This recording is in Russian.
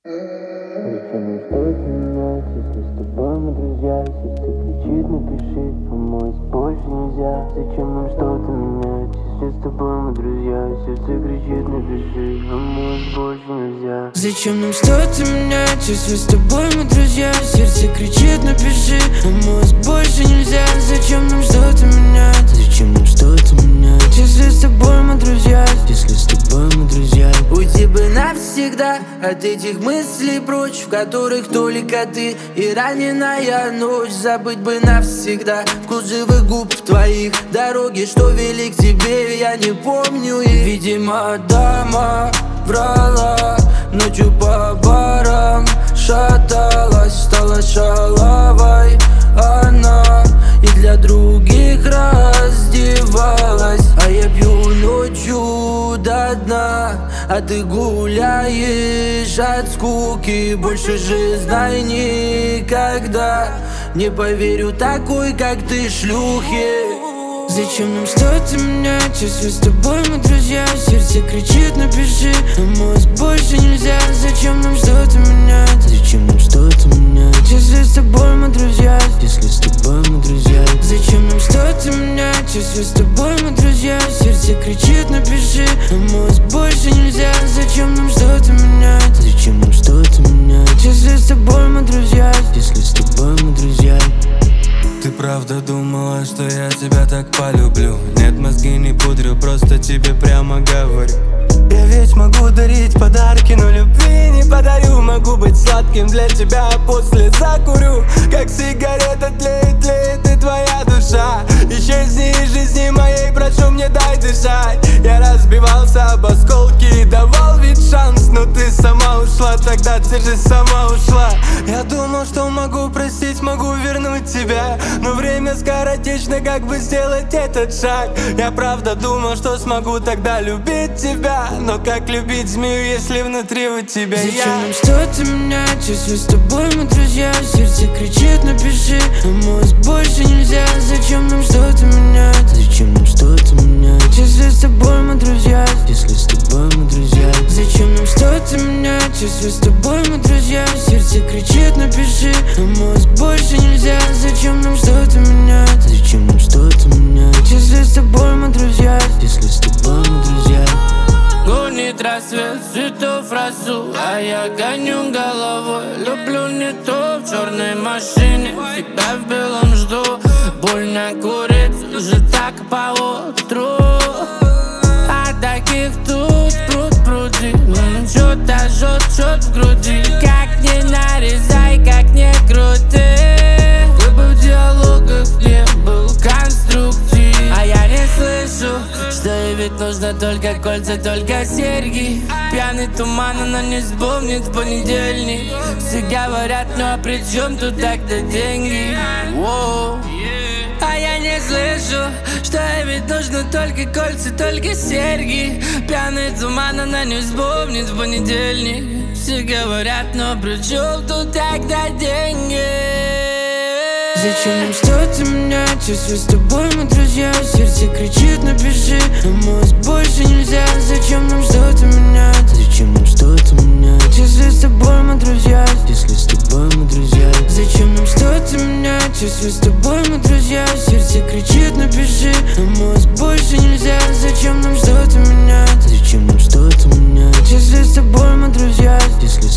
Зачем нам стоит менять, если с тобой мы друзья? Сердце кричит, напиши, а мой больше нельзя. Зачем нам что-то менять, если с тобой мы друзья? Сердце кричит, напиши, а мой больше нельзя. Зачем нам что-то менять, если с тобой мы друзья? Сердце кричит, напиши, а мозг больше нельзя. Зачем нам что-то менять? Зачем нам что-то менять, если с тобой мы друзья? Если с тобой мы друзья. Уйти бы навсегда от этих мыслей прочь, в которых только ты и раненая ночь. Забыть бы навсегда вкус живых губ твоих, дороги, что вели к тебе, я не помню их. Видимо, дама врала, ночью по барам шаталась, стала шалавой она и для других раздевалась. А я пью ночью до дна, а ты гуляешь от скуки. Больше же знай никогда не поверю такой, как ты, шлюхе. Зачем нам что-то менять, если с тобой мы друзья? Сердце кричит, напиши, а мозг больше нельзя. Зачем нам что-то менять? Зачем нам что-то менять, если с тобой мы друзья? Если с тобой мы друзья. Зачем нам что-то менять, если с тобой мы друзья? Сердце кричит, напиши, а мозг больше нельзя. Зачем нам что-то менять? Зачем нам что-то менять, если с тобой мы друзья? Если с тобой мы друзья. Ты правда думала, что я тебя так полюблю? Нет, мозги не пудрю, просто тебе прямо говорю. Я ведь могу дарить подарки, но любви не подарю. Могу быть сладким для тебя, а после закурю. Как сигарета тлеет, тлеет и твоя душа. Исчезни из жизни моей, прошу, мне дай дышать. Я разбивался об осколки и давал ведь шанс, но ты сама ушла, тогда ты же сама ушла. Я думал, что могу простить, могу вернуть тебя, но время скоротечно, как бы сделать этот шаг. Я правда думал, что смогу тогда любить тебя, но как любить змею, если внутри у тебя я? Зачем нам что-то менять, если с тобой мы друзья? Сердце кричит, напиши, а мозг больше нельзя. Зачем нам что-то менять? Зачем нам что-то менять, если с тобой мы друзья? Если с тобой мы друзья. Зачем нам что-то менять, если с тобой мы друзья? Сердце кричит, напиши, а мозг больше нельзя. Зачем нам что-то менять? Зачем нам что-то менять, если с тобой мы друзья? Если с тобой мы друзья. Гонит рассвет, цветов росу, а я гоню головой. Люблю не то, в черной машине, тебя в белом жду. Больно курить, уже так по утру. А таких тут пруд-пруди, что-то жжет, чёт в груди. Как не нарезай, как не крути, чтобы в диалогах не был конструктив. А я не слышу, что ей ведь нужно только кольца, только серьги. Пьяный туман, она не вспомнит в понедельник. Все говорят, ну а при чем тут так-то деньги? Воу. А я не слышу, что ей ведь нужно только кольца, только серьги. Пьяный туман, она не вспомнит в понедельник. Все говорят, но при чем тут тогда деньги? Зачем нам что-то менять, если с тобой мы друзья? Сердце кричит, напиши, а мозг больше нельзя. Зачем нам что-то менять? Зачем нам что-то менять, если с тобой мы друзья? Если с тобой мы друзья. Зачем нам что-то менять, если с тобой мы друзья? Сердце кричит, напиши, а мозг больше нельзя. Зачем нам что-то менять? Зачем нам что-то менять, если с тобой мы друзья? Если